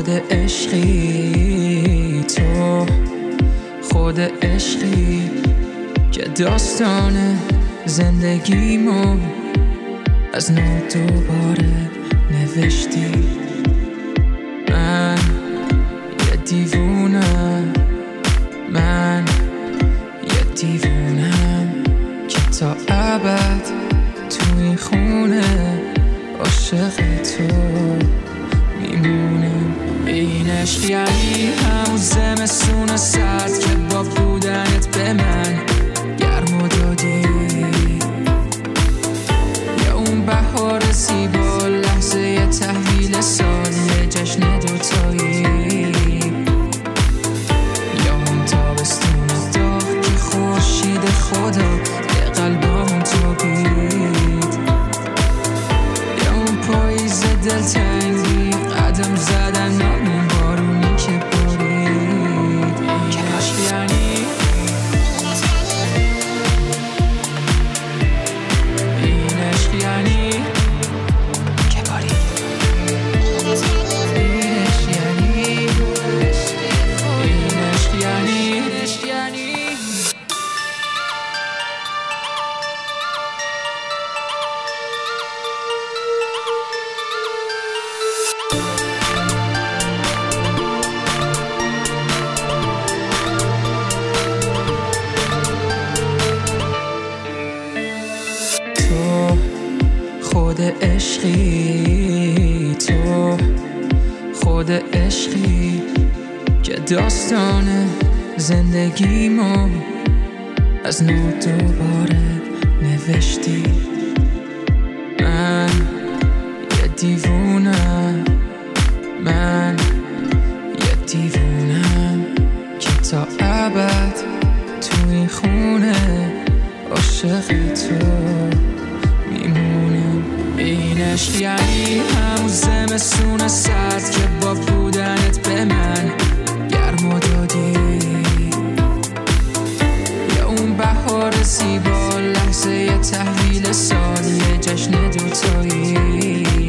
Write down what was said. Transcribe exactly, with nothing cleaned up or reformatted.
خود عشقی، تو خود عشقی که داستان زندگیمو از نو دوباره نوشتی. من یه دیوونم، من یه دیوونم که تا ابد تو این خونه عاشق تو میمونم. این عشق یعنی همون زمستون سرد که با بودنت به من گرم و دادی، یا اون بهار زیبا لحظه تحویل سال یه جشن دوتایی، یا اون تابستون داغ که خورشید خدا به قلبامون تابید، یا اون پاییز دلتنگی قدم زدن اون بارونی که بارید. که عشق یعنی این عشق یعنی که بارید. این عشق یعنی این عشق یعنی عشق یعنی خود عشقی، تو خود عشقی که داستان زندگیمو از نو دوباره نوشتی. من یه دیوونم، من یه دیوونم که تا ابد تو این خونه عاشق تو میمونم. این عشق یعنی همون زمستون سرد که با بودنت به من گرم و دادی، یا اون بهار زیبا لحظه تحویل سال یه جشن دوتایی،